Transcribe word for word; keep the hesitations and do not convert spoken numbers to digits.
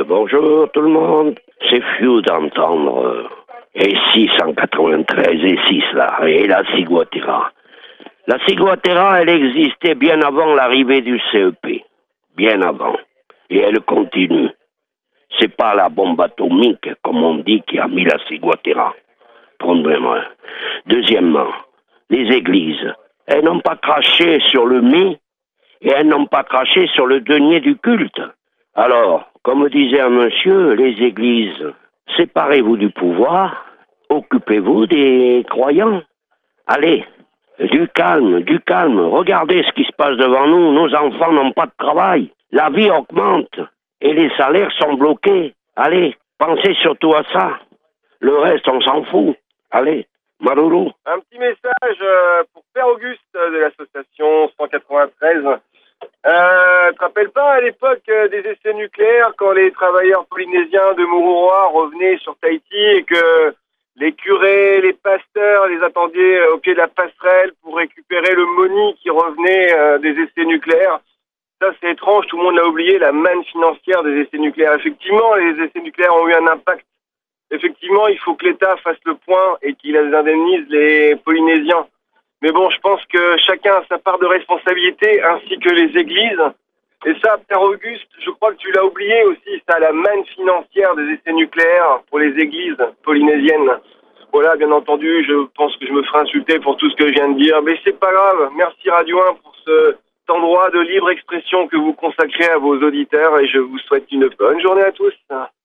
bonjour tout le monde. C'est fou d'entendre euh, et six cent quatre-vingt-treize et six là, et la ciguatera. La ciguatera, elle existait bien avant l'arrivée du C E P. Bien avant. Et elle continue. C'est pas la bombe atomique, comme on dit, qui a mis la ciguatera. Premièrement. Deuxièmement, les églises, elles n'ont pas craché sur le mets et elles n'ont pas craché sur le denier du culte. Alors, comme disait un monsieur, les églises, séparez-vous du pouvoir, occupez-vous des croyants. Allez, du calme, du calme. Regardez ce qui se passe devant nous. Nos enfants n'ont pas de travail. La vie augmente et les salaires sont bloqués. Allez, pensez surtout à ça. Le reste, on s'en fout. Allez, Maroulou. Un petit message euh, pour Père Auguste de l'association cent quatre-vingt-treize. Euh, tu te rappelles pas à l'époque euh, des essais nucléaires quand les travailleurs polynésiens de Mururoa revenaient sur Tahiti et que les curés, les pasteurs les attendaient euh, au pied de la passerelle pour récupérer le money qui revenait euh, des essais nucléaires. Ça c'est étrange, tout le monde l'a oublié, la manne financière des essais nucléaires. Effectivement, les essais nucléaires ont eu un impact. Effectivement, il faut que l'État fasse le point et qu'il indemnise les Polynésiens. Mais bon, je pense que chacun a sa part de responsabilité, ainsi que les églises. Et ça, Père Auguste, je crois que tu l'as oublié aussi, ça, la manne financière des essais nucléaires pour les églises polynésiennes. Voilà, bien entendu, je pense que je me ferai insulter pour tout ce que je viens de dire, mais c'est pas grave. Merci Radio un pour cet endroit de libre expression que vous consacrez à vos auditeurs et je vous souhaite une bonne journée à tous.